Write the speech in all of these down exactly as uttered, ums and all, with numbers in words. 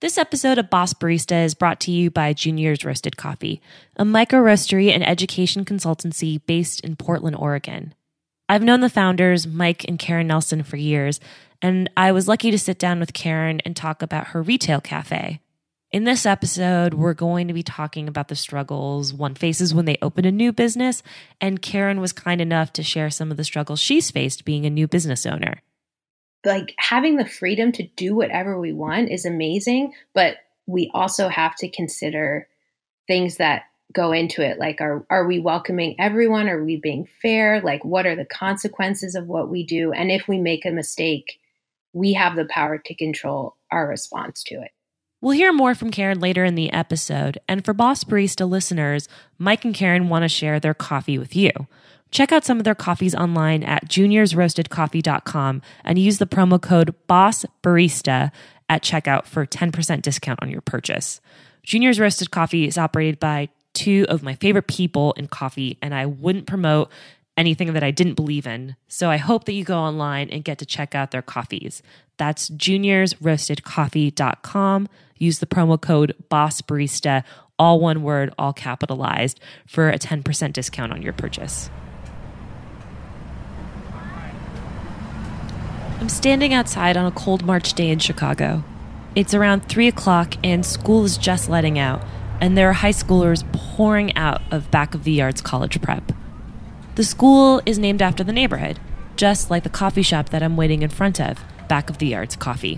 This episode of Boss Barista is brought to you by Junior's Roasted Coffee, a micro-roastery and education consultancy based in Portland, Oregon. I've known the founders, Mike and Karen Nelson, for years, and I was lucky to sit down with Karen and talk about her retail cafe. In this episode, we're going to be talking about the struggles one faces when they open a new business, and Karen was kind enough to share some of the struggles she's faced being a new business owner. Like, having the freedom to do whatever we want is amazing, but we also have to consider things that go into it. Like, are are we welcoming everyone? Are we being fair? Like, what are the consequences of what we do? And if we make a mistake, we have the power to control our response to it. We'll hear more from Karen later in the episode. And for Boss Barista listeners, Mike and Karen want to share their coffee with you. Check out some of their coffees online at juniors roasted coffee dot com and use the promo code BOSSBARISTA at checkout for ten percent discount on your purchase. Junior's Roasted Coffee is operated by two of my favorite people in coffee, and I wouldn't promote anything that I didn't believe in. So I hope that you go online and get to check out their coffees. That's juniors roasted coffee dot com. Use the promo code BOSSBARISTA, all one word, all capitalized, for a ten percent discount on your purchase. I'm standing outside on a cold March day in Chicago. It's around three o'clock and school is just letting out, and there are high schoolers pouring out of Back of the Yards College Prep. The school is named after the neighborhood, just like the coffee shop that I'm waiting in front of, Back of the Yards Coffee.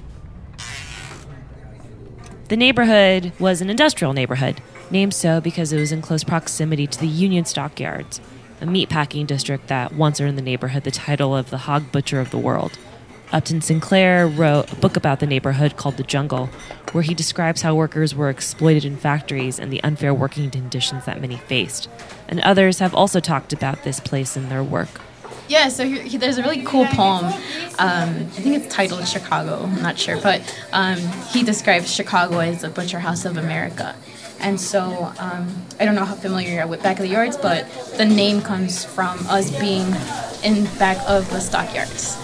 The neighborhood was an industrial neighborhood, named so because it was in close proximity to the Union Stockyards, a meatpacking district that once earned the neighborhood the title of the hog butcher of the world. Upton Sinclair wrote a book about the neighborhood called The Jungle, where he describes how workers were exploited in factories and the unfair working conditions that many faced. And others have also talked about this place in their work. Yeah, so he, he, there's a really cool poem. Um, I think it's titled Chicago, I'm not sure, but um, he describes Chicago as the butcher house of America. And so um, I don't know how familiar you are with Back of the Yards, but the name comes from us being in back of the stockyards.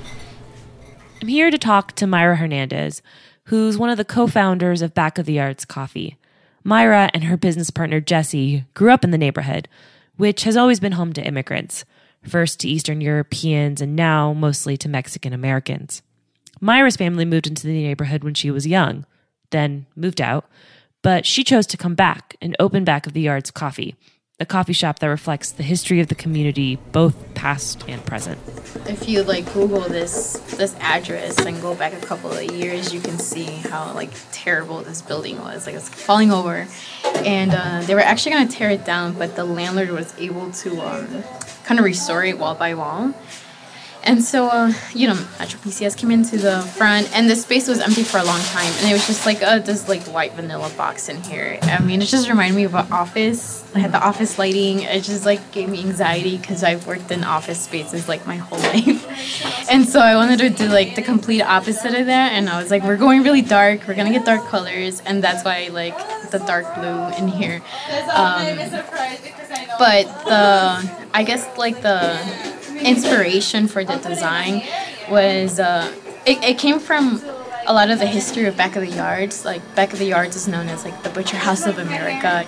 I'm here to talk to Myra Hernandez, who's one of the co-founders of Back of the Yards Coffee. Myra and her business partner Jesse grew up in the neighborhood, which has always been home to immigrants, first to Eastern Europeans and now mostly to Mexican Americans. Myra's family moved into the neighborhood when she was young, then moved out, but she chose to come back and open Back of the Yards Coffee, a coffee shop that reflects the history of the community, both past and present. If you like Google this this address and go back a couple of years, you can see how like terrible this building was. Like, it's falling over, and uh, they were actually going to tear it down, but the landlord was able to um, kind of restore it wall by wall. And so, uh, you know, Metro P C S came into the front, and the space was empty for a long time. And it was just like uh, this like white vanilla box in here. I mean, it just reminded me of an office. I had the office lighting. It just like gave me anxiety because I've worked in office spaces like my whole life. And so I wanted to do like the complete opposite of that. And I was like, we're going really dark. We're gonna get dark colors, and that's why I like the dark blue in here. Um, but the I guess like the inspiration for the design was uh, it, it came from a lot of the history of Back of the Yards. Like, Back of the Yards is known as like the butcher house of America.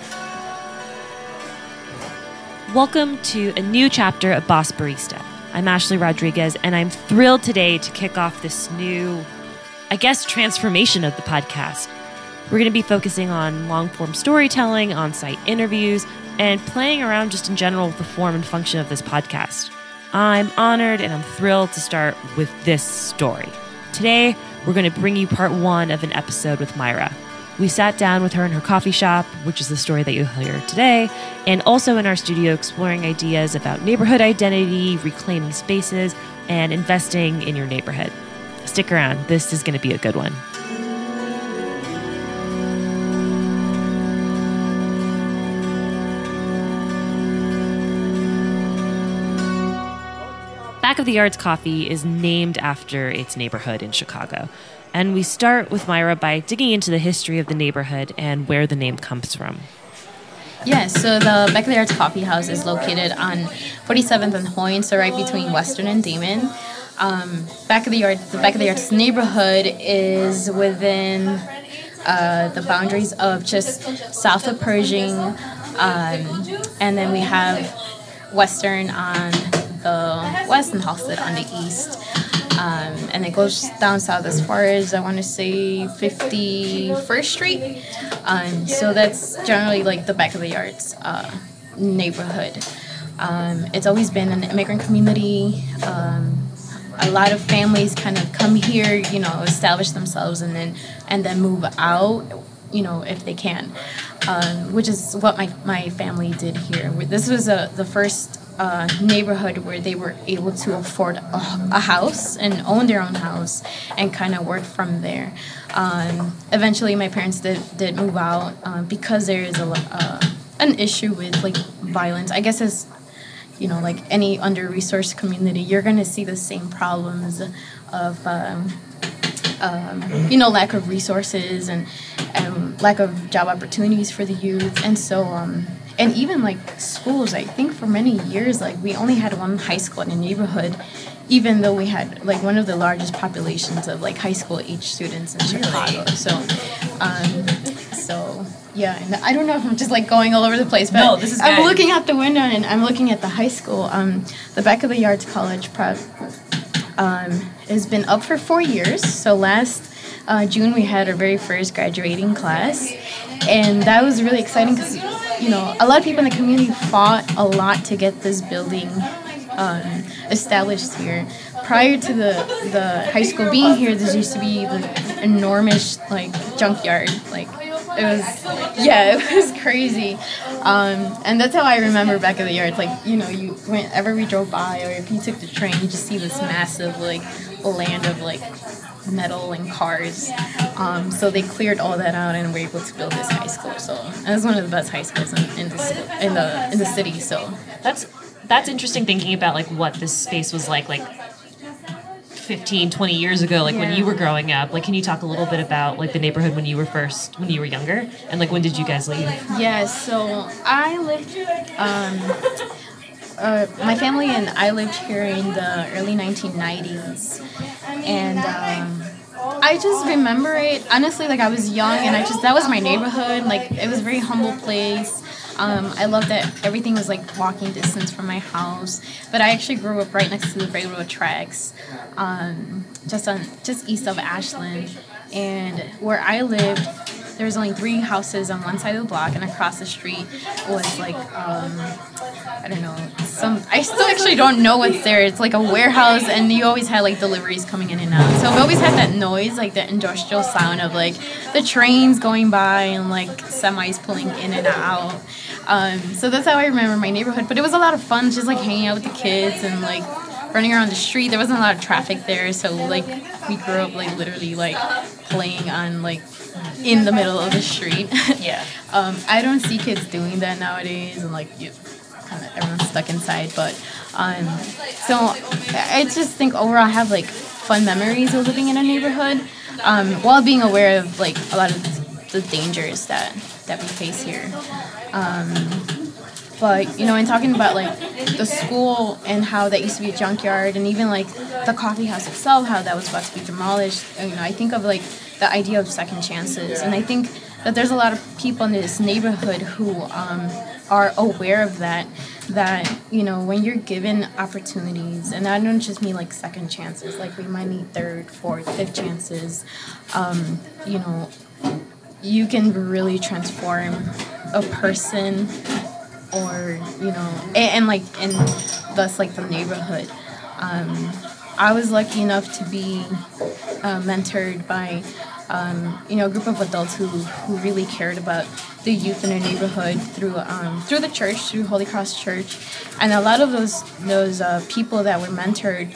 Welcome to a new chapter of Boss Barista. I'm Ashley Rodriguez, and I'm thrilled today to kick off this new, I guess, transformation of the podcast. We're going to be focusing on long-form storytelling, on-site interviews, and playing around just in general with the form and function of this podcast. I'm honored and I'm thrilled to start with this story. Today, we're going to bring you part one of an episode with Myra. We sat down with her in her coffee shop, which is the story that you'll hear today, and also in our studio exploring ideas about neighborhood identity, reclaiming spaces, and investing in your neighborhood. Stick around. This is going to be a good one. Back of the Yards Coffee is named after its neighborhood in Chicago. And we start with Myra by digging into the history of the neighborhood and where the name comes from. Yeah, so the Back of the Yards Coffee House is located on forty-seventh and Hoyne, so right between Western and Damon. Um, Back of the Yards, the Back of the Yards neighborhood is within uh, the boundaries of just south of Pershing, um, and then we have Western on the west and Halsted on the east. Um, and it goes down south as far as, I want to say, fifty-first Street. Um, so that's generally like the back of the yards uh, neighborhood. Um, it's always been an immigrant community. Um, a lot of families kind of come here, you know, establish themselves and then and then move out, you know, if they can, um, which is what my, my family did here. This was a, the first Uh, neighborhood where they were able to afford a, a house and own their own house and kind of work from there. Um, eventually, my parents did, did move out um, because there is a uh, an issue with like violence. I guess as you know, like any under-resourced community, you're gonna see the same problems of um, um, you know, lack of resources and, and lack of job opportunities for the youth, and so. Um, And even, like, schools, I think for many years, like, we only had one high school in the neighborhood, even though we had, like, one of the largest populations of, like, high school-age students in Chicago. So, um, so, yeah. And I don't know if I'm just, like, going all over the place, but no, this is I'm good. looking out the window, and I'm looking at the high school. Um, the back of the Yards College Prep um, has been up for four years. So last uh, June, we had our very first graduating class, and that was really exciting because, you know, a lot of people in the community fought a lot to get this building um, established here. Prior to the, the high school being here, this used to be the enormous, like, junkyard. Like, it was, yeah, it was crazy. Um, and that's how I remember back of the yard. Like, you know, you whenever we drove by or if you took the train, you just see this massive, like, land of, like, metal and cars. Um, so they cleared all that out and were able to build this high school. So and it's one of the best high schools in, in the in the in the city. So that's that's interesting thinking about like what this space was like like fifteen, twenty years ago, like yeah. when you were growing up. Like, can you talk a little bit about like the neighborhood when you were first when you were younger, and like when did you guys leave? Yeah, so I lived. Um, uh, my family and I lived here in the early nineteen nineties. And um, I just remember it, honestly, like I was young and I just, that was my neighborhood. Like, it was a very humble place. Um, I loved that everything was like walking distance from my house. But I actually grew up right next to the railroad tracks, um, just on, just east of Ashland. And where I lived, there was only three houses on one side of the block, and across the street was like, um, I don't know, some, I still actually don't know what's there. It's like a warehouse, and you always had like deliveries coming in and out. So we always had that noise, like the industrial sound of like the trains going by and like semis pulling in and out. Um, so that's how I remember my neighborhood. But it was a lot of fun, just like hanging out with the kids and like running around the street. There wasn't a lot of traffic there, so like we grew up like literally like playing on like in the middle of the street. Yeah. um, I don't see kids doing that nowadays, and like you kind of everyone's stuck inside. But um, so I just think overall I have like fun memories of living in a neighborhood, um, while being aware of like a lot of the dangers that that we face here. Um, But, you know, in talking about, like, the school and how that used to be a junkyard, and even, like, the coffee house itself, how that was about to be demolished, you know, I think of, like, the idea of second chances. And I think that there's a lot of people in this neighborhood who um, are aware of that, that, you know, when you're given opportunities, and I don't just mean, like, second chances, like, we might need third, fourth, fifth chances, um, you know, you can really transform a person or, you know, and, and like, and thus, like, the neighborhood. Um, I was lucky enough to be uh, mentored by, um, you know, a group of adults who, who really cared about the youth in their neighborhood through um, through the church, through Holy Cross Church. And a lot of those those uh, people that were mentored,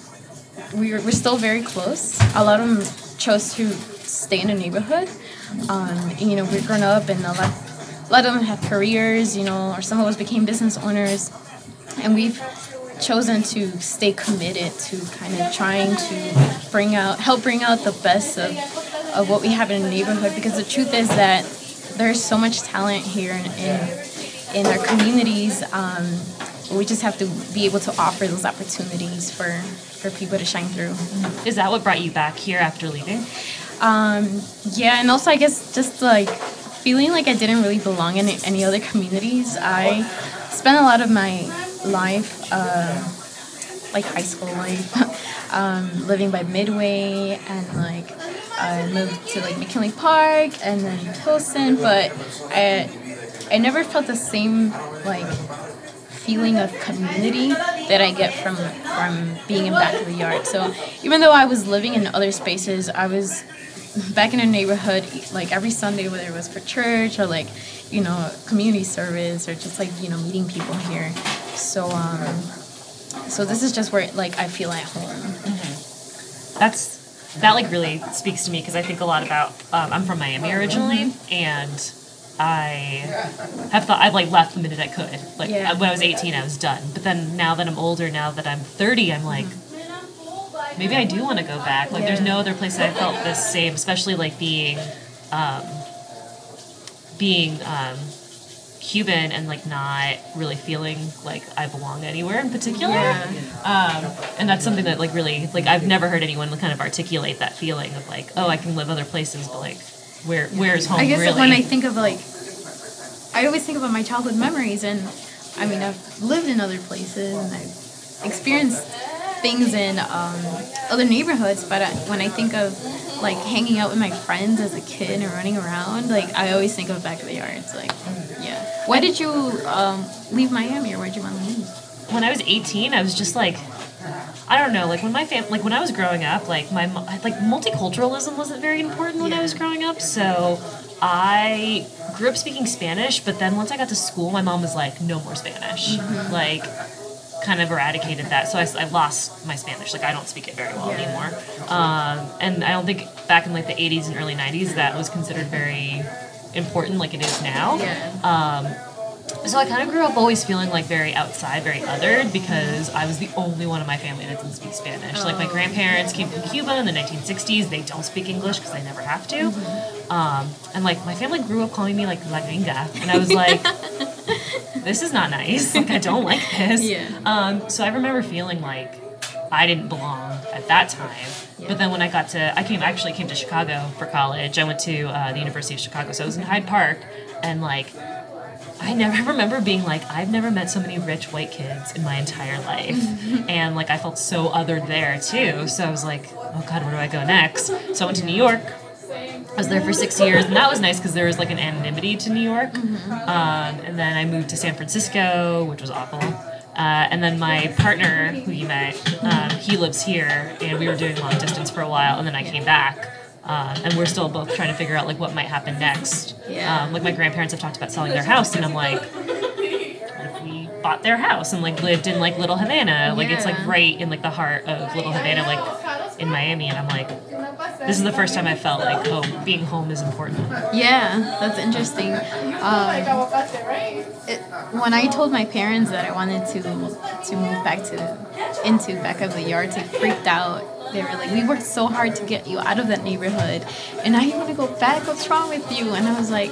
we were, we're still very close. A lot of them chose to stay in the neighborhood. Um, and, you know, we've grown up, and a lot A lot of them have careers, you know, or some of us became business owners, and we've chosen to stay committed to kind of trying to bring out, help bring out the best of, of what we have in the neighborhood, because the truth is that there's so much talent here in in, in our communities. Um, we just have to be able to offer those opportunities for, for people to shine through. Is that what brought you back here after leaving? Um, yeah, and also I guess just like feeling like I didn't really belong in any other communities. I spent a lot of my life, uh, like high school life, um, living by Midway, and like I moved to like McKinley Park and then Pilsen, but I I never felt the same like feeling of community that I get from from being in back of the yard. So even though I was living in other spaces, I was back in a neighborhood like every Sunday, whether it was for church or like, you know, community service or just like, you know, meeting people here. So um so this is just where like I feel at home. Mm-hmm. That's that like really speaks to me because I think a lot about um, I'm from Miami originally, mm-hmm. and I have thought I've like left the minute I could. Like yeah. when I was eighteen, I was done. But then now that I'm older, now that I'm thirty, I'm like, maybe I do want to go back. Like, yeah. There's no other place that I felt this same, especially like being, um, being um, Cuban and like not really feeling like I belong anywhere in particular. Yeah. Um, and that's something that like really like I've never heard anyone kind of articulate that feeling of like, oh, I can live other places, but like. Where where's home? I guess really? When I think of like, I always think about my childhood memories, and I mean I've lived in other places and I've experienced things in um, other neighborhoods. But I, when I think of like hanging out with my friends as a kid and running around, like I always think of back of the yard. It's like, yeah. Why did you um, leave Miami, or why did you want to leave? When I was eighteen, I was just like. I don't know, like when my fam, like when I was growing up, like my like multiculturalism wasn't very important when yeah. I was growing up. So I grew up speaking Spanish, but then once I got to school, my mom was like, no more Spanish, mm-hmm. like kind of eradicated that. So I, I lost my Spanish. Like I don't speak it very well yeah. anymore. Um, and I don't think back in like the eighties and early nineties that was considered very important like it is now. Yeah. Um, So I kind of grew up always feeling like very outside, very othered, because I was the only one in my family that didn't speak Spanish. Oh. Like my grandparents came from Cuba in the nineteen sixties. They don't speak English because they never have to. Mm-hmm. Um, and like my family grew up calling me like La Gringa. And I was like, this is not nice. Like I don't like this. Yeah. Um, so I remember feeling like I didn't belong at that time. Yeah. But then when I got to, I came actually came to Chicago for college. I went to uh, the University of Chicago. So I was in Hyde Park, and like, I never remember being like, I've never met so many rich white kids in my entire life. And like, I felt so othered there too. So I was like, oh God, where do I go next? So I went to New York. I was there for six years, and that was nice because there was like an anonymity to New York. Mm-hmm. Um, and then I moved to San Francisco, which was awful. Uh, and then my partner, who you met, um, he lives here, and we were doing long distance for a while, and then I came back. Um, and we're still both trying to figure out like what might happen next. Yeah. Um, like my grandparents have talked about selling their house, and I'm like, what if we bought their house and like lived in like Little Havana? Like yeah. It's like right in like the heart of Little Havana, like in Miami. And I'm like, this is the first time I felt like, oh, being home is important. Yeah, that's interesting. Um, it, when I told my parents that I wanted to to move back to into back of the yard, they freaked out. They were like, we worked so hard to get you out of that neighborhood, and now you want to go back? What's wrong with you? And I was like,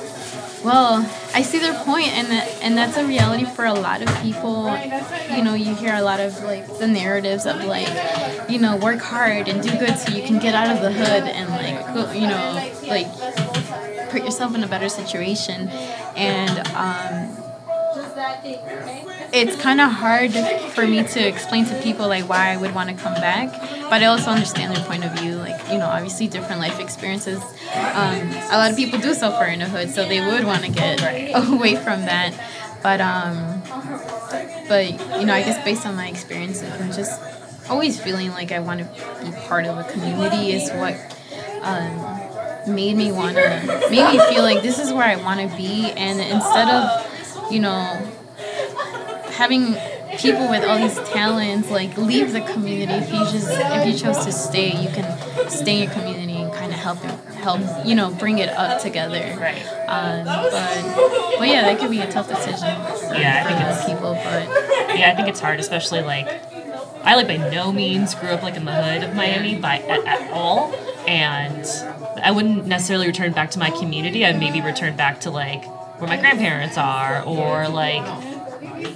well, I see their point, and that, and that's a reality for a lot of people. You know, you hear a lot of like the narratives of like, you know, work hard and do good so you can get out of the hood and like, go, you know, like put yourself in a better situation. And um, it's kind of hard for me to explain to people like why I would want to come back, but I also understand their point of view. Like, you know, obviously different life experiences. Um, a lot of people do suffer in the hood, so they would want to get away from that. But um, but you know, I guess based on my experiences, I'm just always feeling like I want to be part of a community is what um, made me want to made me feel like this is where I want to be. And instead of, you know, having people with all these talents like leave the community, if you just if you chose to stay, you can stay in your community and kind of help help you know bring it up together. Right. Um, but but yeah, that could be a tough decision. Yeah, I think for it's people, but yeah, I think it's hard, especially like I like by no means grew up like in the hood of Miami by at, at all, and I wouldn't necessarily return back to my community. I'd maybe return back to like where my grandparents are, or like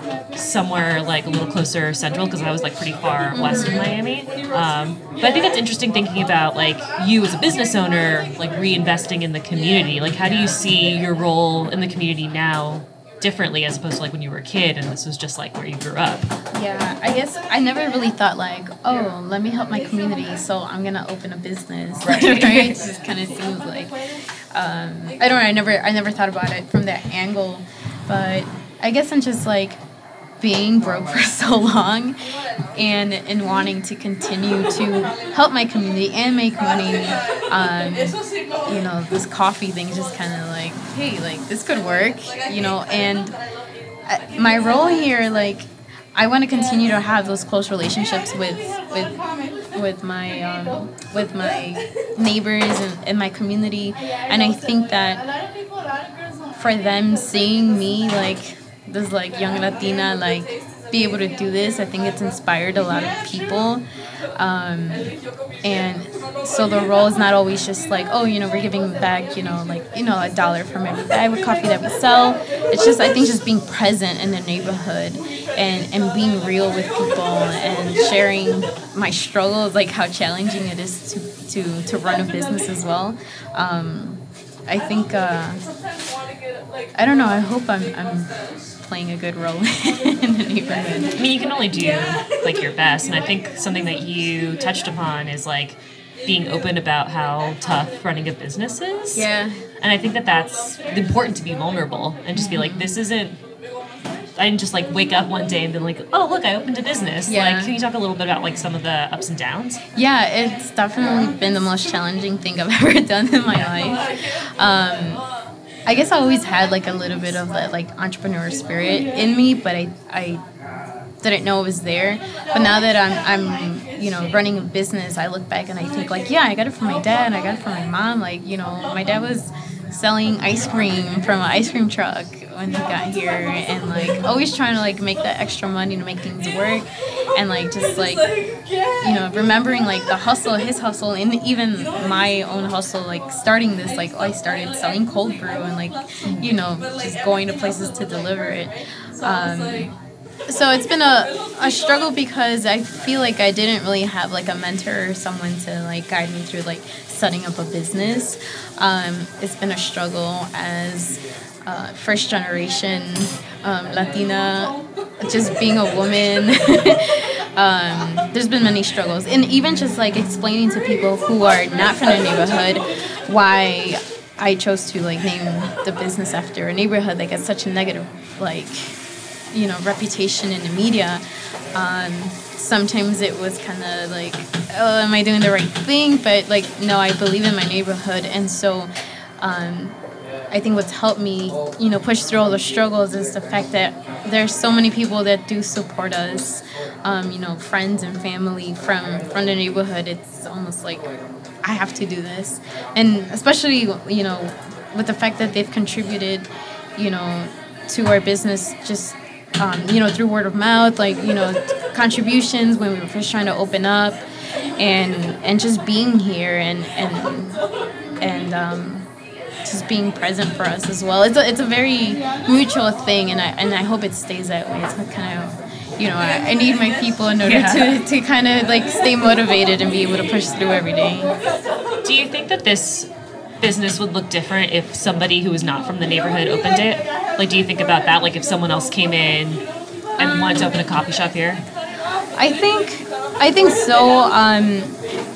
somewhere like a little closer central because I was like pretty far west of Miami. Um, but I think it's interesting thinking about like you as a business owner, like reinvesting in the community. Like, how do you see your role in the community now differently as opposed to like when you were a kid and this was just like where you grew up? Yeah, I guess I never really thought like, oh, let me help my community, so I'm gonna open a business. Right? Right? It just kind of seems like um, I don't know. I never I never thought about it from that angle, but I guess I'm just like being broke for so long and and wanting to continue to help my community and make money. Um, you know, this coffee thing is just kind of like, hey, like this could work, you know, and my role here, like, I want to continue to have those close relationships with with with my um, with my neighbors and, and my community, and I think that for them seeing me like this like young Latina like be able to do this, I think it's inspired a lot of people. Um, and so the role is not always just like, oh, you know, we're giving back, you know, like, you know, a dollar from every bag of coffee that we sell. It's just, I think, just being present in the neighborhood and, and being real with people and sharing my struggles, like how challenging it is to, to, to run a business as well. Um, I think, uh, I don't know, I hope I'm, I'm playing a good role in the neighborhood. I mean, you can only do like your best, and I think something that you touched upon is like being open about how tough running a business is. Yeah. And I think that that's important to be vulnerable and just be like, this isn't, I didn't just like wake up one day and be like, oh, look, I opened a business. Yeah. Like, can you talk a little bit about like some of the ups and downs? Yeah, it's definitely been the most challenging thing I've ever done in my life. Um, I guess I always had like a little bit of that like entrepreneur spirit in me, but I I didn't know it was there. But now that I'm I'm you know running a business, I look back and I think like, yeah, I got it from my dad, I got it from my mom. Like, you know, my dad was selling ice cream from an ice cream truck when he got here, and like always trying to like make that extra money to make things work, and like just like you know remembering like the hustle, his hustle, and even my own hustle, like starting this, like I started selling cold brew and like you know just going to places to deliver it. Um, so it's been a, a struggle because I feel like I didn't really have like a mentor or someone to like guide me through like setting up a business. Um, it's been a struggle as uh, first generation um, Latina, just being a woman. um, there's been many struggles, and even just like explaining to people who are not from the neighborhood why I chose to like name the business after a neighborhood that gets such a negative like you know reputation in the media. Um, sometimes it was kind of like, oh, am I doing the right thing? But like, no, I believe in my neighborhood, and so um, I think what's helped me, you know, push through all the struggles is the fact that there's so many people that do support us. Um, you know, friends and family from from the neighborhood. It's almost like I have to do this, and especially you know with the fact that they've contributed, you know, to our business just. Um, you know, through word of mouth, like, you know, contributions when we were first trying to open up, and and just being here and and and um, just being present for us as well. It's a, it's a very mutual thing, and I and I hope it stays that way. It's kind of, you know, I, I need my people in order yeah. to, to kind of like stay motivated and be able to push through every day. Do you think that this business would look different if somebody who was not from the neighborhood opened it? Like, do you think about that? Like, if someone else came in and um, wanted to open a coffee shop here? I think, I think so. Um,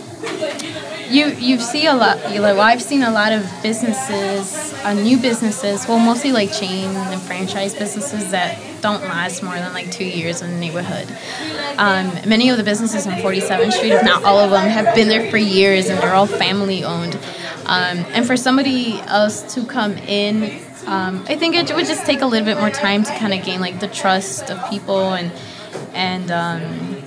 you you see a lot. You know, I've seen a lot of businesses, uh, new businesses. Well, mostly like chain and franchise businesses that don't last more than like two years in the neighborhood. Um, many of the businesses on forty-seventh Street, if not all of them, have been there for years, and they're all family owned. Um, and for somebody else to come in, um, I think it would just take a little bit more time to kind of gain like the trust of people and and um,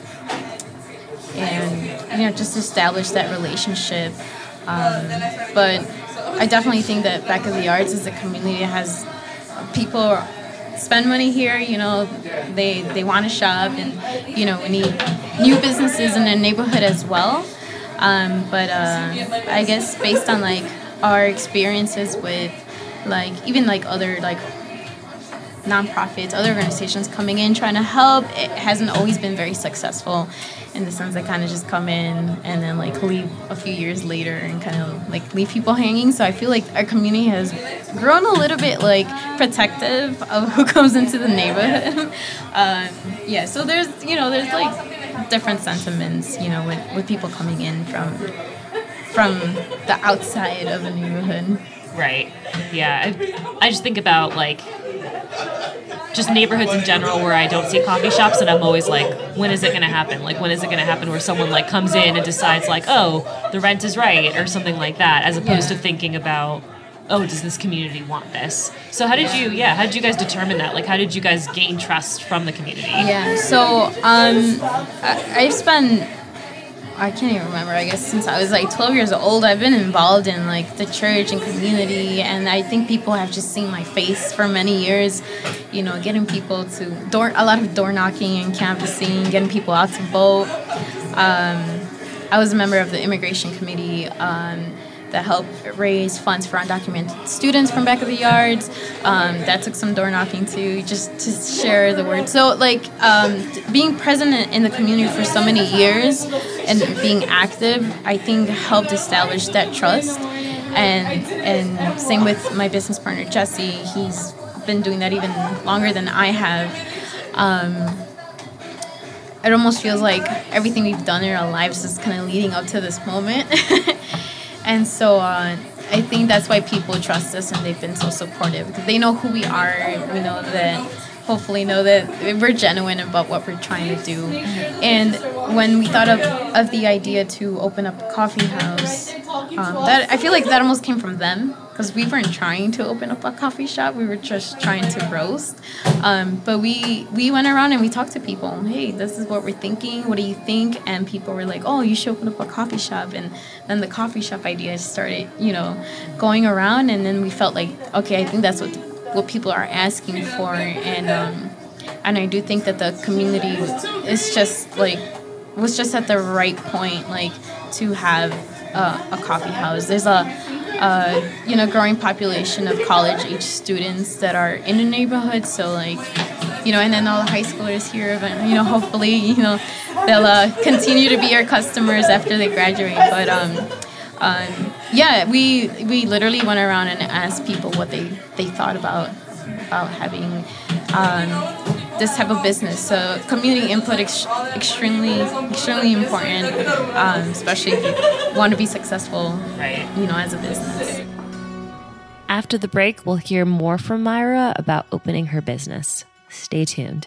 and you know just establish that relationship. Um, but I definitely think that Back of the Arts is a community that has people spend money here. You know, they they want to shop, and you know we need new businesses in the neighborhood as well. Um, but uh, I guess based on like our experiences with like even like other like nonprofits, other organizations coming in trying to help. It hasn't always been very successful in the sense that kind of just come in and then like leave a few years later and kind of like leave people hanging. So I feel like our community has grown a little bit like protective of who comes into the neighborhood. um, yeah, so there's, you know, there's like different sentiments, you know, with, with people coming in from from the outside of a neighborhood. Right. Yeah. I, I just think about like just neighborhoods in general where I don't see coffee shops, and I'm always like, when is it going to happen? Like, when is it going to happen where someone like comes in and decides like, oh, the rent is right or something like that, as opposed Yeah. to thinking about, oh, does this community want this? So how did you, yeah, how did you guys determine that? Like, how did you guys gain trust from the community? Yeah, so um, I, I've spent, I can't even remember, I guess since I was like twelve years old, I've been involved in like the church and community, and I think people have just seen my face for many years, you know, getting people to, door, a lot of door knocking and canvassing, getting people out to vote. Um, I was a member of the immigration committee, um, that helped raise funds for undocumented students from back of the yards. Um, that took some door knocking too, just to share the word. So like um, being present in the community for so many years and being active, I think helped establish that trust. And and same with my business partner, Jesse. He's been doing that even longer than I have. Um, it almost feels like everything we've done in our lives is kind of leading up to this moment. And so uh, I think that's why people trust us and they've been so supportive, because they know who we are. We know that, hopefully know that we're genuine about what we're trying to do. And when we thought of, of the idea to open up a coffee house, um, that I feel like that almost came from them, because we weren't trying to open up a coffee shop. We were just trying to roast. Um, but we, we went around and we talked to people. Hey, this is what we're thinking. What do you think? And people were like, oh, you should open up a coffee shop. And then the coffee shop idea started, you know, going around. And then we felt like, okay, I think that's what what people are asking for. And um, and I do think that the community is just like, was just at the right point, like, to have uh, a coffee house. There's a Uh, you know, growing population of college-age students that are in the neighborhood. So, like, you know, and then all the high schoolers here, but, you know, hopefully, you know, they'll uh, continue to be our customers after they graduate. But, um, um, yeah, we we literally went around and asked people what they, they thought about about having um, this type of business. So community input is ex- extremely, extremely important, um, especially if you want to be successful, right, you know, as a business. After the break, we'll hear more from Myra about opening her business. Stay tuned.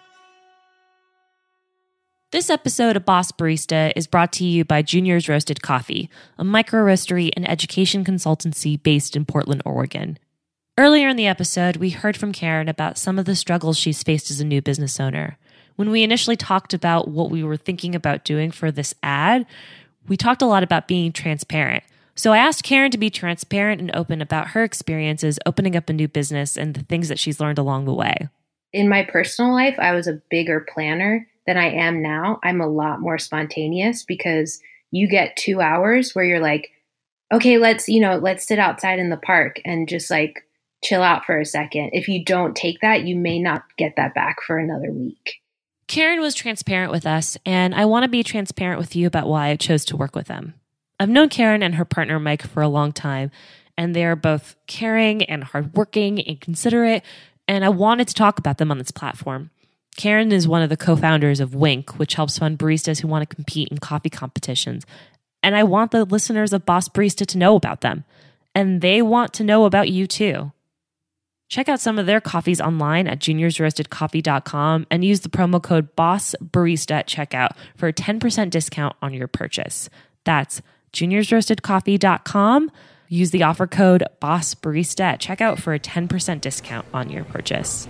This episode of Boss Barista is brought to you by Junior's Roasted Coffee, a micro roastery and education consultancy based in Portland, Oregon. Earlier in the episode, we heard from Karen about some of the struggles she's faced as a new business owner. When we initially talked about what we were thinking about doing for this ad, we talked a lot about being transparent. So I asked Karen to be transparent and open about her experiences opening up a new business and the things that she's learned along the way. In my personal life, I was a bigger planner than I am now. I'm a lot more spontaneous because you get two hours where you're like, okay, let's, you know, let's sit outside in the park and just like chill out for a second. If you don't take that, you may not get that back for another week. Karen was transparent with us, and I want to be transparent with you about why I chose to work with them. I've known Karen and her partner Mike for a long time, and they are both caring and hardworking and considerate, and I wanted to talk about them on this platform. Karen is one of the co-founders of Wink, which helps fund baristas who want to compete in coffee competitions, and I want the listeners of Boss Barista to know about them, and they want to know about you too. Check out some of their coffees online at juniors roasted coffee dot com and use the promo code BOSSBARISTA at checkout for a ten percent discount on your purchase. That's juniors roasted coffee dot com. Use the offer code BOSSBARISTA at checkout for a ten percent discount on your purchase.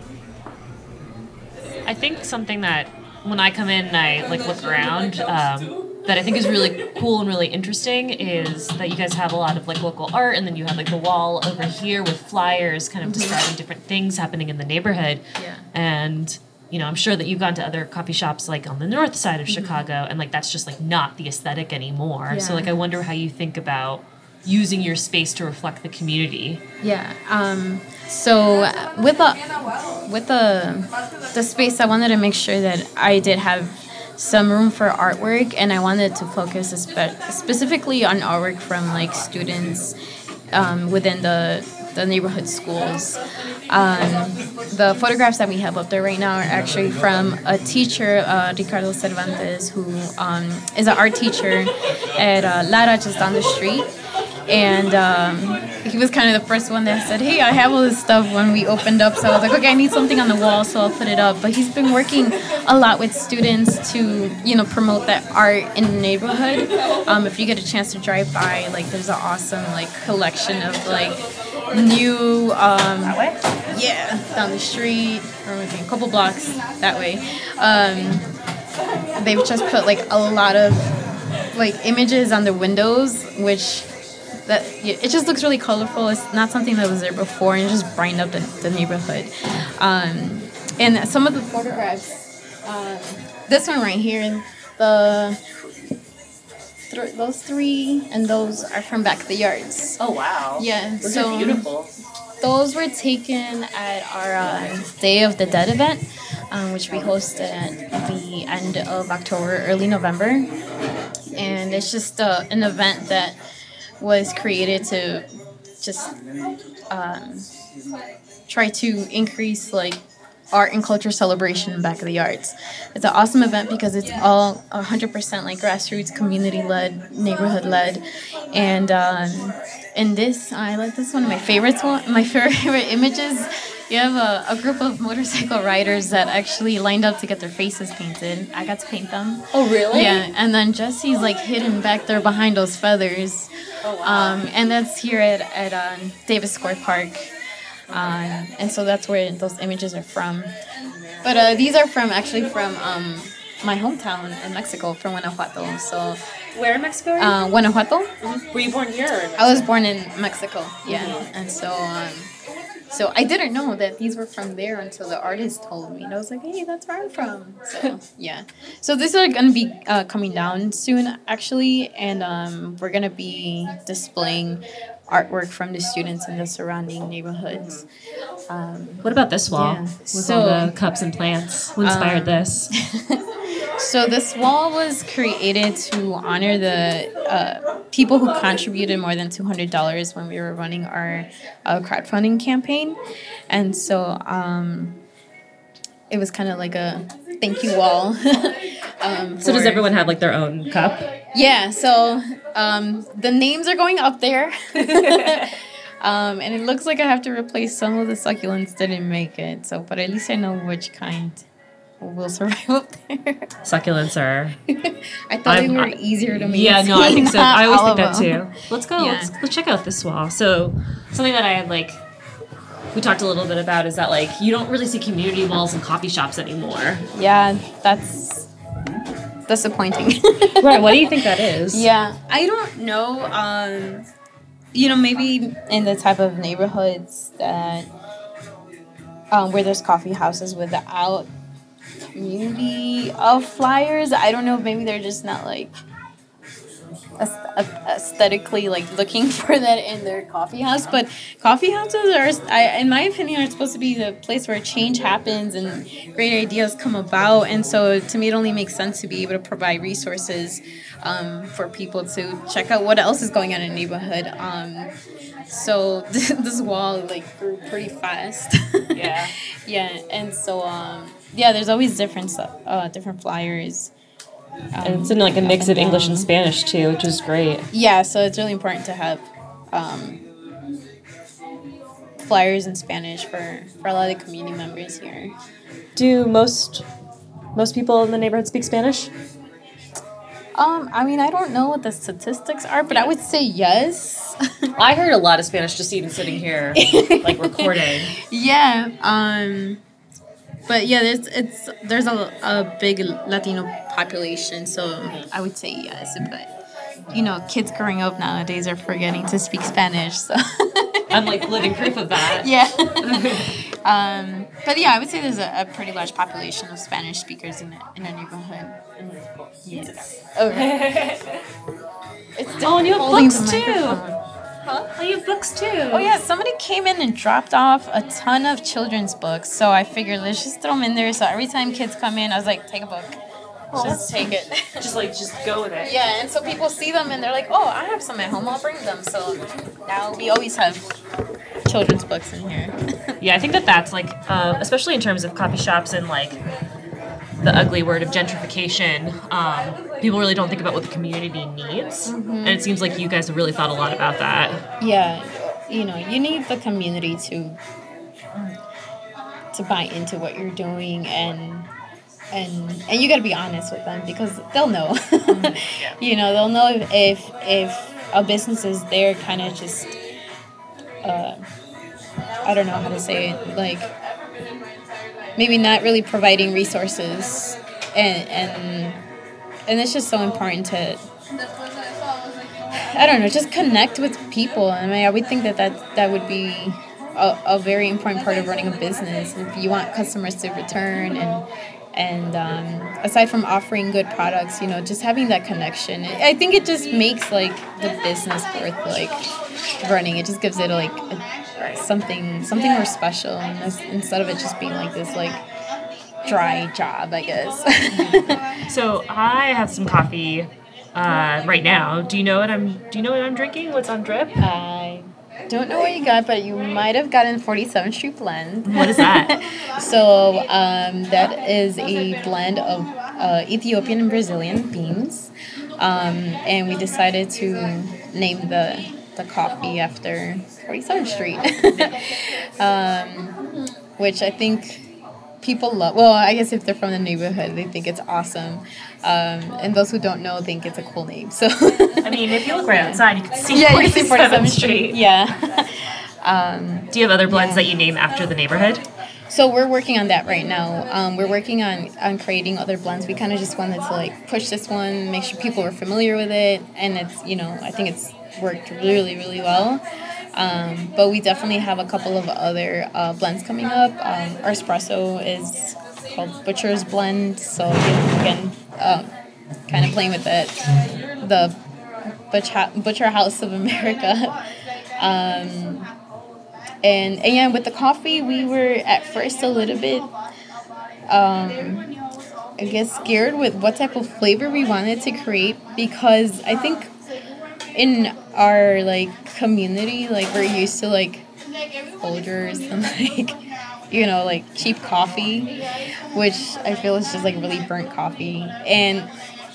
I think something that when I come in and I like look around, um, that I think is really cool and really interesting is that you guys have a lot of like local art, and then you have like the wall over here with flyers kind of mm-hmm. describing different things happening in the neighborhood. Yeah. And, you know, I'm sure that you've gone to other coffee shops like on the north side of mm-hmm. Chicago, and like that's just like not the aesthetic anymore. Yeah. So like I wonder how you think about using your space to reflect the community. Yeah. Um, so with the with the the space, I wanted to make sure that I did have some room for artwork, and I wanted to focus spe- specifically on artwork from like students um, within the the neighborhood schools. Um, the photographs that we have up there right now are actually from a teacher, uh, Ricardo Cervantes, who um, is an art teacher at uh, Lara, just down the street. And um, he was kind of the first one that said, hey, I have all this stuff when we opened up. So I was like, okay, I need something on the wall, so I'll put it up. But he's been working a lot with students to, you know, promote that art in the neighborhood. Um, if you get a chance to drive by, like, there's an awesome, like, collection of, like, new, um, yeah, down the street, or maybe a couple blocks that way. Um, they've just put, like, a lot of, like, images on the windows, which... that it just looks really colorful. It's not something that was there before, and it just brightened up the, the neighborhood. Um, and some of the photographs, um, this one right here, the th- those three and those are from back of the yards. Oh wow! Yeah, those so are beautiful. Those were taken at our uh, Day of the Dead event, um, which we hosted at the end of October, early November, and it's just uh, an event that was created to just um, try to increase like art and culture celebration in Back of the Yards. It's an awesome event because it's all one hundred percent like grassroots, community-led, neighborhood-led, and um, in this, I like this one of my favorites. One, my favorite images. You have a, a group of motorcycle riders that actually lined up to get their faces painted. I got to paint them. Oh, really? Yeah, and then Jesse's like hidden back there behind those feathers. Oh, wow. Um, and that's here at, at uh, Davis Square Park. Um, and so that's where those images are from. But uh, these are from, actually from um, my hometown in Mexico, from Guanajuato. So, where in Mexico? Uh, Guanajuato. Mm-hmm. Were you born here? Or in Mexico? I was born in Mexico, yeah. Mm-hmm. And so... Um, So I didn't know that these were from there until the artist told me. And I was like, hey, that's where I'm from. So, yeah. So these are going to be uh, coming down soon, actually. And um, we're going to be displaying artwork from the students in the surrounding neighborhoods. Um, what about this wall yeah. with so, all the cups and plants? Who inspired um, this? So this wall was created to honor the uh, people who contributed more than two hundred dollars when we were running our uh, crowdfunding campaign. And so um, it was kind of like a thank you wall. um, so does everyone have like their own cup? Yeah, so um, the names are going up there. um, and it looks like I have to replace some of the succulents that didn't make it. So, but at least I know which kind will survive up there. Succulents are... I thought I'm, they were easier to maintain. Yeah, no, I think so. I always think that them. too. Let's go. Yeah. Let's, let's check out this wall. So something that I had like... We talked a little bit about is that like you don't really see community walls in coffee shops anymore. Yeah, that's disappointing. Right, what do you think that is? Yeah, I don't know. Um, you know, maybe in the type of neighborhoods that... Um, where there's coffee houses without community of flyers. I don't know, maybe they're just not like aesthetically like looking for that in their coffee house. But coffee houses are, I, in my opinion, are supposed to be the place where change happens and great ideas come about. And so to me, it only makes sense to be able to provide resources um, for people to check out what else is going on in the neighborhood. Um, so this wall like grew pretty fast. Yeah. Yeah, and so um, yeah, there's always different uh, different flyers. Um, and it's in like a mix of English and Spanish too, which is great. Yeah, so it's really important to have um, flyers in Spanish for, for a lot of the community members here. Do most most people in the neighborhood speak Spanish? Um, I mean, I don't know what the statistics are, but I would say yes. I heard a lot of Spanish just even sitting here, like recording. Yeah. Um, but yeah, there's it's there's a a big Latino population, so I would say yes. But you know, kids growing up nowadays are forgetting to speak Spanish, so I'm like living proof of that. Yeah. um, but yeah, I would say there's a, a pretty large population of Spanish speakers in the, in our neighborhood. Yes. Okay. It's oh, and you have books too. Huh? Oh, you have books too. Oh yeah, somebody came in and dropped off a ton of children's books. So I figured let's just throw them in there. So every time kids come in, I was like, take a book. Oh, just take it. Just like, just go with it. Yeah, and so people see them and they're like, oh, I have some at home. I'll bring them. So now we always have children's books in here. Yeah, I think that that's like, uh, especially in terms of coffee shops and like the ugly word of gentrification, um, people really don't think about what the community needs. Mm-hmm. And it seems like you guys have really thought a lot about that. Yeah, you know, you need the community to to buy into what you're doing, and and and you got to be honest with them because they'll know. Mm-hmm. Yeah. You know, they'll know if if, if a business is there kind of just uh, I don't know how to say it, like maybe not really providing resources, and and and it's just so important to, I don't know, just connect with people. I mean, I would think that that, that would be a, a very important part of running a business. If you want customers to return, and and um, aside from offering good products, you know, just having that connection, I think it just makes like the business worth like running. It just gives it like a, something something more special, and this, instead of it just being like this like dry job, I guess. So I have some coffee uh, right now. Do you know what I'm? Do you know what I'm drinking? What's on drip? I don't know what you got, but you might have gotten forty-seventh Street Blend. What is that? So um, that is a blend of uh, Ethiopian and Brazilian beans, um, and we decided to name the the coffee after forty-seventh Street, um, which I think people love. Well, I guess if they're from the neighborhood, they think it's awesome. Um, and those who don't know think it's a cool name. So I mean, if you look right outside, you can see yeah, forty-seventh Street. Yeah. um, Do you have other blends yeah. that you name after the neighborhood? So we're working on that right now. Um, we're working on, on creating other blends. We kind of just wanted to like push this one, make sure people were familiar with it, and it's, you know, I think it's worked really, really well. Um, but we definitely have a couple of other uh, blends coming up. Um, our espresso is called Butcher's Blend. So again, um, kind of playing with it, the Butcher, Butcher House of America. Um, and, and yeah, with the coffee, we were at first a little bit, um, I guess, scared with what type of flavor we wanted to create, because I think in our like community, like we're used to like Folgers and like, you know, like cheap coffee, which I feel is just like really burnt coffee. And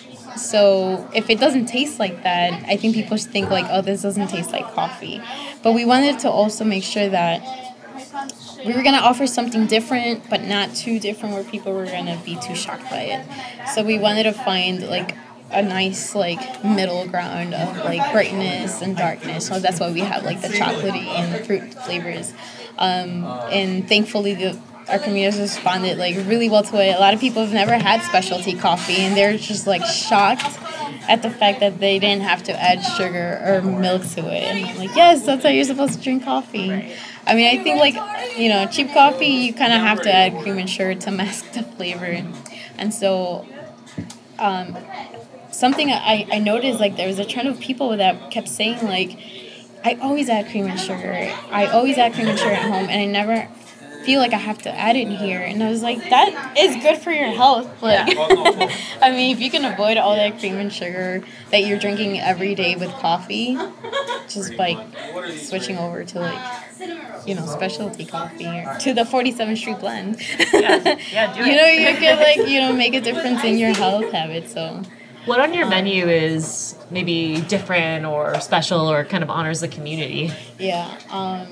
so if it doesn't taste like that, I think people should think like, oh, this doesn't taste like coffee. But we wanted to also make sure that we were going to offer something different, but not too different where people were going to be too shocked by it. So we wanted to find like a nice like middle ground of like brightness and darkness. So that's why we have like the chocolatey and the fruit flavors. Um, and thankfully the our community has responded like really well to it. A lot of people have never had specialty coffee, and they're just like shocked at the fact that they didn't have to add sugar or milk to it. And I'm like, yes, that's how you're supposed to drink coffee. I mean, I think like, you know, cheap coffee, you kind of have to add cream and sugar to mask the flavor. And so um, something I, I noticed, like there was a trend of people that kept saying like, I always add cream and sugar. I always add cream and sugar at home, and I never feel like I have to add it here. And I was like, that is good for your health. Like, yeah. I mean, if you can avoid all that cream and sugar that you're drinking every day with coffee, just like switching over to like, you know, specialty coffee or to the forty-seventh Street Blend. Yeah, yeah, do it. You know, you can like, you know, make a difference in your health habits. So what on your um, menu is maybe different or special or kind of honors the community? Yeah. Um,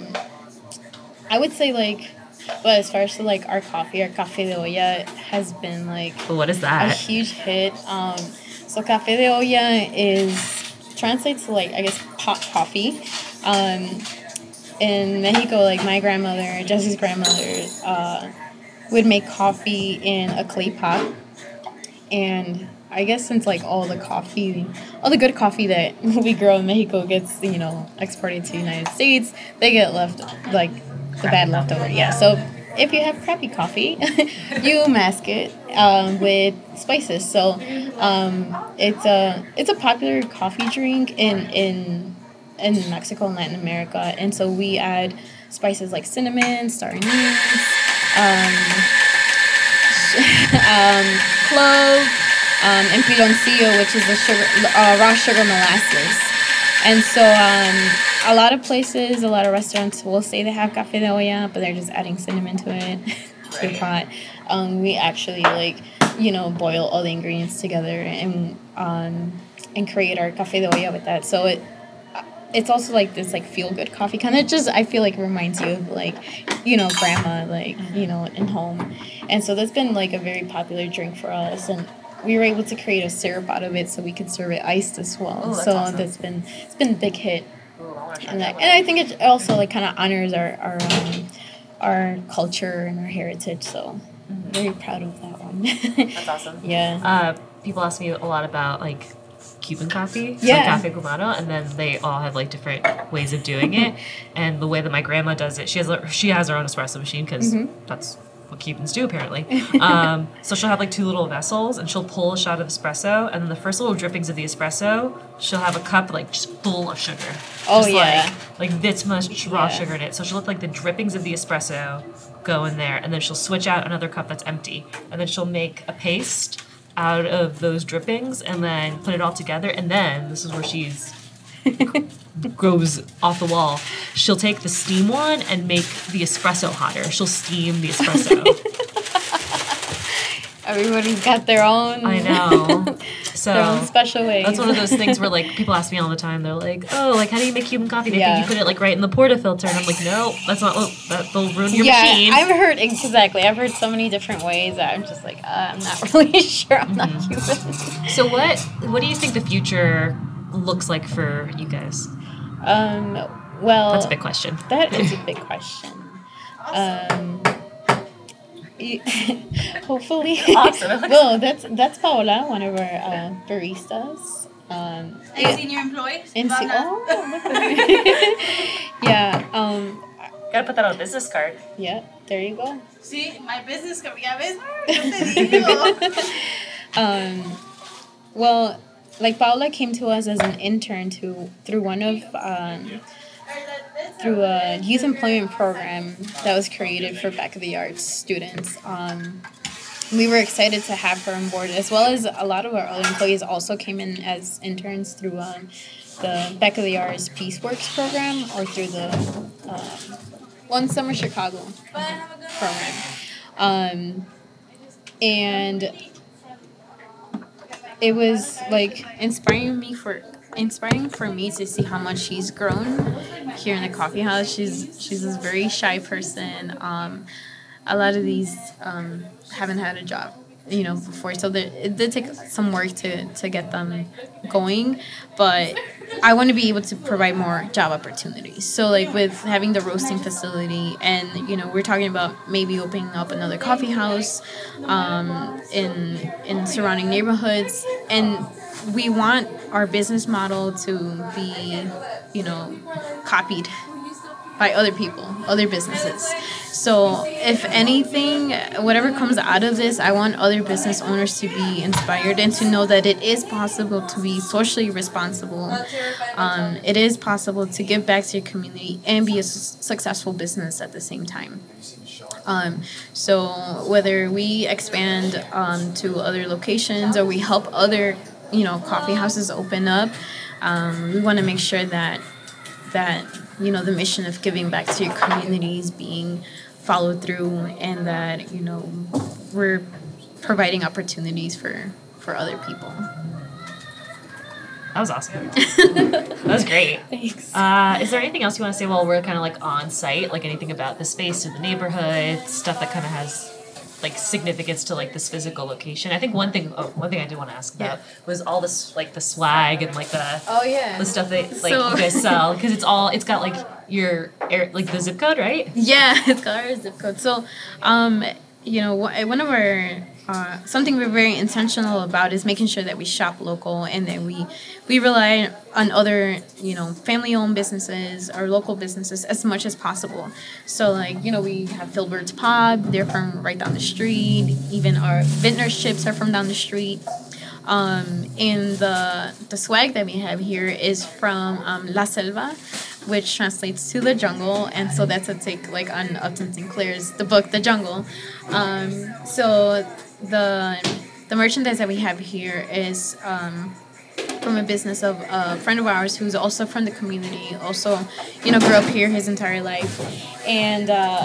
I would say like, but as far as like our coffee, our Café de Olla has been like well, what is that? A huge hit. Um, so Café de Olla is translates to like I guess pot coffee. Um, in Mexico, like my grandmother, Jesse's grandmother, uh, would make coffee in a clay pot, and I guess since like all the coffee, all the good coffee that we grow in Mexico gets you know exported to the United States, they get left like. The bad leftover, yeah. So if you have crappy coffee, you mask it um, with spices. So um, it's a it's a popular coffee drink in in in Mexico and Latin America. And so we add spices like cinnamon, star anise, um, um, clove, um, and piloncillo, which is a sugar, uh, raw sugar molasses. And so um, a lot of places, a lot of restaurants will say they have café de olla, but they're just adding cinnamon to it, to the pot. Um, we actually, like, you know, boil all the ingredients together and um, and create our café de olla with that. So it it's also like this like feel good coffee kind of just I feel like reminds you of like, you know, grandma, like, you know, in home. And so that's been like a very popular drink for us, and we were able to create a syrup out of it so we could serve it iced as well. Ooh, that's so awesome. that's been it's been a big hit. And like, and I think it also like kind of honors our our um, our culture and our heritage. So I'm very proud of that one. That's awesome. Yeah. Uh, people ask me a lot about like Cuban coffee, so Yeah. Café Cubano, and then they all have like different ways of doing it. And the way that my grandma does it, she has she has her own espresso machine because Mhm. that's what Cubans do apparently. Um, so she'll have like two little vessels, and she'll pull a shot of espresso, and then the first little drippings of the espresso, she'll have a cup like just full of sugar. Oh, Just, yeah. Like, like this much raw Yeah. sugar in it. So she'll let like the drippings of the espresso go in there, and then she'll switch out another cup that's empty, and then she'll make a paste out of those drippings, and then put it all together, and then this is where she's goes off the wall. She'll take the steam one and make the espresso hotter. She'll steam the espresso. Everybody's got their own. I know. So Their own special ways. that's one of those things where like people ask me all the time. They're like, "Oh, like how do you make Cuban coffee?" They Yeah. think you put it like right in the portafilter, and I'm like, "No, that's not. Oh, that they'll ruin your yeah, machine." I've heard exactly. I've heard so many different ways that I'm just like, uh, I'm not really sure. I'm not Mm-hmm. Cuban. So what what do you think the future looks like for you guys? Um. Well, That's a big question. That is a big question. Um. you- Hopefully. Awesome. Well, that's that's Paola, one of our uh, baristas. Um, And senior employee. and Love see, that. oh, look at her. Yeah. Um. Gotta put that on a business card. Yeah. There you go. Sí, my business card. Ya ves, yo te digo. Um, well, like Paula came to us as an intern to through one of um, through a youth employment program that was created for Back of the Arts students. Um, we were excited to have her on board, as well as a lot of our other employees also came in as interns through um, the Back of the Arts Peace Works program or through the um, One Summer Chicago program. Um, and it was like inspiring me for inspiring for me to see how much she's grown here in the coffee house. She's she's this very shy person. Um, a lot of these um, haven't had a job, you know, before, so there, it did take some work to to get them going. But I want to be able to provide more job opportunities. So like with having the roasting facility, and you know, we're talking about maybe opening up another coffee house um, in in surrounding neighborhoods, and we want our business model to be, you know, copied by other people, other businesses. So if anything, whatever comes out of this, I want other business owners to be inspired and to know that it is possible to be socially responsible. Um, it is possible to give back to your community and be a su- successful business at the same time. Um, so whether we expand um, to other locations or we help other, you know, coffee houses open up, um, we want to make sure that that you know the mission of giving back to your community is being followed through, and that you know we're providing opportunities for for other people. That was awesome. That was great. Thanks. Uh, is there anything else you want to say while we're kind of like on site, like anything about the space or the neighborhood, stuff that kind of has like significance to like this physical location? I think one thing, oh, one thing I did want to ask about Yeah. was all this like the swag and like the Oh yeah. the stuff that like So- you guys sell, because it's all it's got like your air, like the zip code, right? Yeah, it's got our zip code. So, um, you know, wh- one of our uh, something we're very intentional about is making sure that we shop local and that we we rely on other, you know, family-owned businesses or local businesses as much as possible. So, like, you know, we have Filbert's Pub. They're from right down the street. Even our vintners chips are from down the street. Um, and the the swag that we have here is from um, La Selva, which translates to the jungle, and so that's a take like on Upton Sinclair's the book The Jungle. Um, so the the merchandise that we have here is um, from a business of a friend of ours who's also from the community, also you know grew up here his entire life, and uh,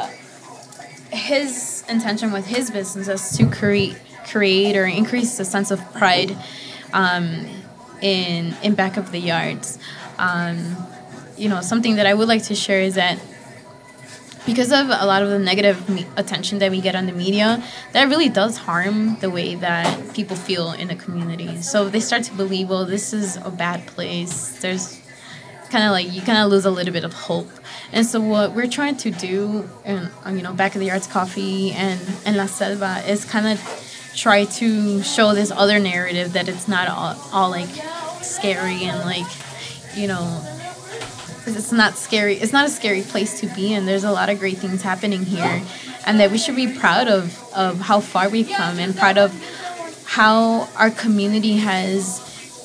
his intention with his business is to create create or increase the sense of pride um, in in back of the yards. Um, you know, something that I would like to share is that because of a lot of the negative me- attention that we get on the media, that really does harm the way that people feel in the community. So they start to believe, well, this is a bad place. There's kind of like, you kind of lose a little bit of hope. And so what we're trying to do, in, you know, Back of the Yards Coffee and, and La Selva is kind of try to show this other narrative that it's not all, all like scary and like, you know, it's not scary. It's not a scary place to be in. There's a lot of great things happening here, and that we should be proud of, of how far we've come and proud of how our community has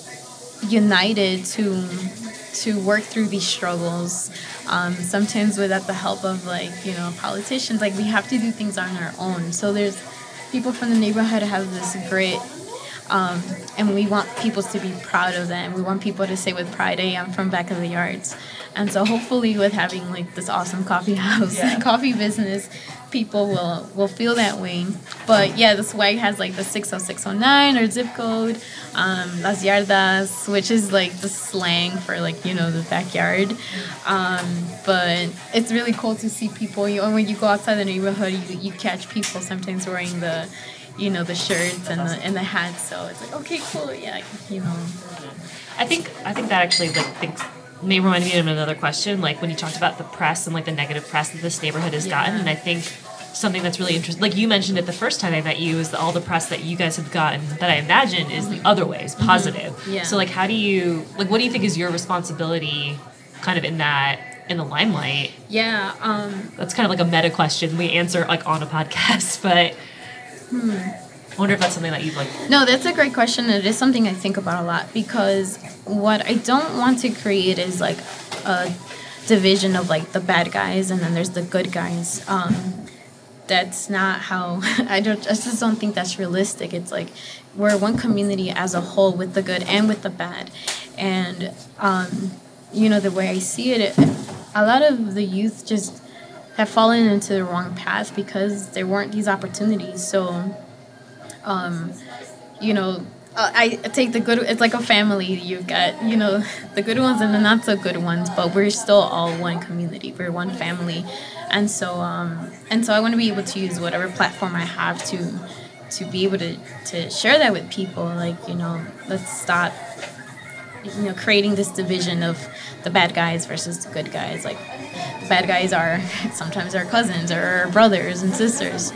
united to to work through these struggles. Um, sometimes without the help of like, you know, politicians, like we have to do things on our own. So there's people from the neighborhood have this grit, um, and we want people to be proud of that. And we want people to say with pride, hey, I'm from Back of the Yards. And so hopefully with having like this awesome coffee house, yeah. coffee business, people will, will feel that way. But yeah, the swag has like the six oh six oh nine or zip code, um, Las Yardas, which is like the slang for like, you know, the backyard. Um, but it's really cool to see people. You, when you go outside the neighborhood, you, you catch people sometimes wearing the, you know, the shirts and the and the hats. So it's like, okay, cool, yeah, you know. I think I think that actually like thinks. may remind me of another question, like when you talked about the press and like the negative press that this neighborhood has yeah. gotten. And I think something that's really interesting, like you mentioned it the first time I met you, is all the press that you guys have gotten that I imagine is the other way, is positive. Mm-hmm. Yeah. So like how do you, like what do you think is your responsibility kind of in that, in the limelight? Yeah. Um, that's kind of like a meta question we answer like on a podcast, but hmm. I wonder if that's something that you'd like. No, that's a great question. It is something I think about a lot, because what I don't want to create is like a division of like the bad guys and then there's the good guys. Um, that's not how I don't. I just don't think that's realistic. It's like we're one community as a whole with the good and with the bad, and um, you know the way I see it, it, a lot of the youth just have fallen into the wrong path because there weren't these opportunities. So. Um, you know, uh, I take the good, it's like a family. You've got, you know, the good ones and the not so good ones, but we're still all one community. We're one family. And so, um, and so I want to be able to use whatever platform I have to, to be able to, to share that with people. Like, you know, let's stop, you know, creating this division of the bad guys versus the good guys. Like, the bad guys are sometimes our cousins or our brothers and sisters.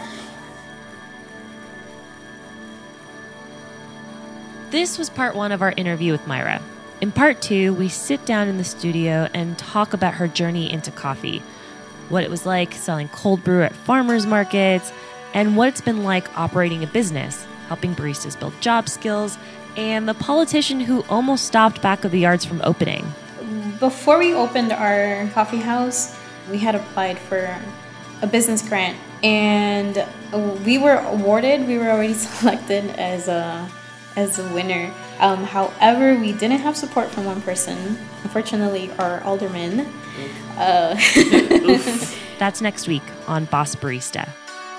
This was part one of our interview with Mayra. In part two, we sit down in the studio and talk about her journey into coffee, what it was like selling cold brew at farmers markets, and what it's been like operating a business, helping baristas build job skills, and the politician who almost stopped Back of the Yards from opening. Before we opened our coffee house, we had applied for a business grant, and we were awarded, we were already selected as a as a winner. Um, however, we didn't have support from one person. Unfortunately, our alderman. Uh, That's next week on Boss Barista.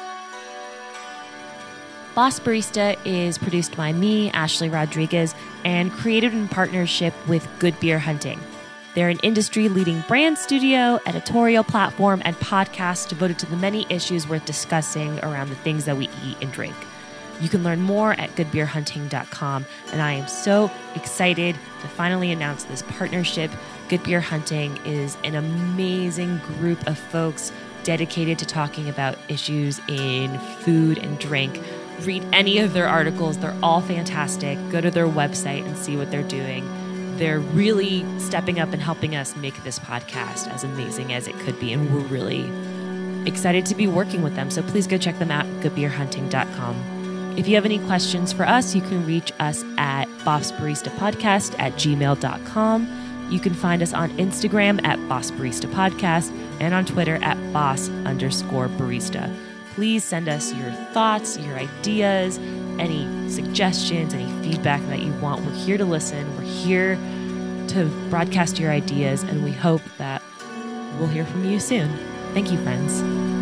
Boss Barista is produced by me, Ashley Rodriguez, and created in partnership with Good Beer Hunting. They're an industry-leading brand studio, editorial platform, and podcast devoted to the many issues worth discussing around the things that we eat and drink. You can learn more at good beer hunting dot com, and I am so excited to finally announce this partnership. Good Beer Hunting is an amazing group of folks dedicated to talking about issues in food and drink. Read any of their articles. They're all fantastic. Go to their website and see what they're doing. They're really stepping up and helping us make this podcast as amazing as it could be, and we're really excited to be working with them. So please go check them out, good beer hunting dot com. If you have any questions for us, you can reach us at boss barista podcast at gmail dot com. You can find us on Instagram at Boss Barista Podcast and on Twitter at boss underscore barista. Please send us your thoughts, your ideas, any suggestions, any feedback that you want. We're here to listen. We're here to broadcast your ideas, and we hope that we'll hear from you soon. Thank you, friends.